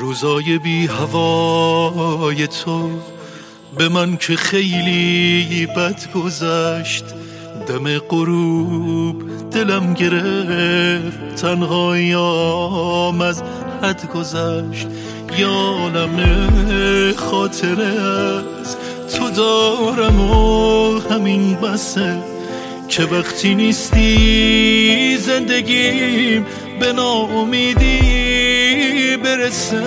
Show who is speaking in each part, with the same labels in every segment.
Speaker 1: روزای بی هوای تو به من که خیلی بد گذشت. دم غروب دلم گرفت، تنهاییام از حد گذشت. یادم خاطره از تو دارم و همین بسه که وقتی نیستی زندگیم به ناامیدی برسه.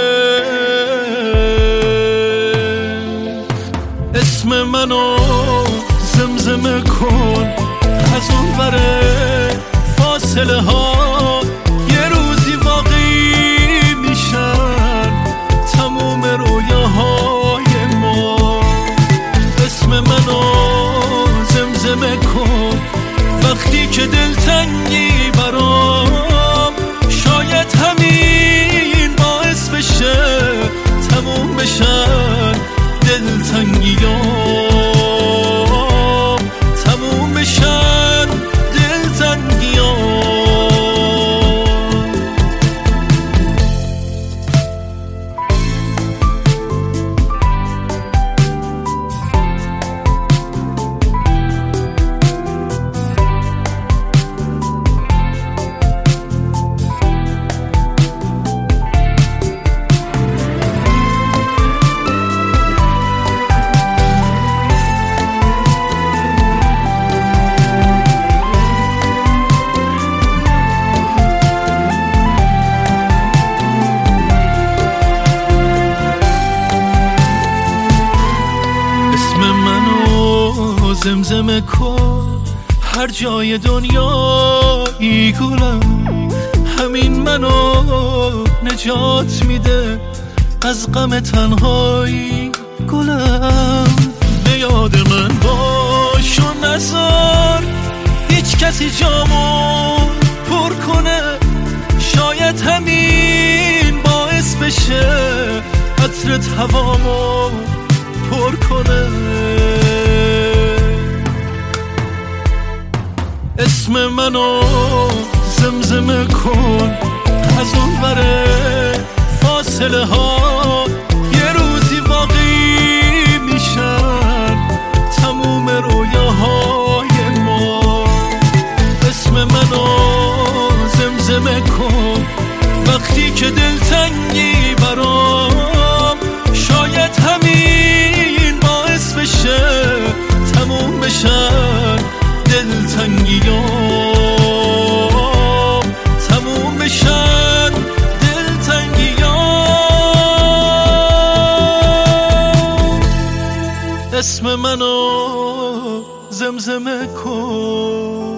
Speaker 1: اسم منو زمزمه کن از اون بره فاصله ها، یه روزی واقعی میشن تموم رویاهای ما. اسم منو زمزمه کن وقتی که دلتنگی برام، شاید همین باعث بشه تموم بشن دلتنگیام، تموم بشن دلتنگیام. زمزمه کن هر جای دنیایی گلم، همین منو نجات میده از غم تنهایی گلم. به یاد من باش و نذار هیچ کسی جامو پر کنه، شاید همین باعث بشه عطرت هوامو پر کنه. اسم منو زمزمه کن از اون بره فاصله ها، یه روزی واقعی میشن تموم رویاهای ما. اسم منو زمزمه کن وقتی که دلتنگی برام، شاید همین باعث بشه تموم بشن دلتنگیام، تموم بشن دلتنگیام. اسم منو زمزمه کن.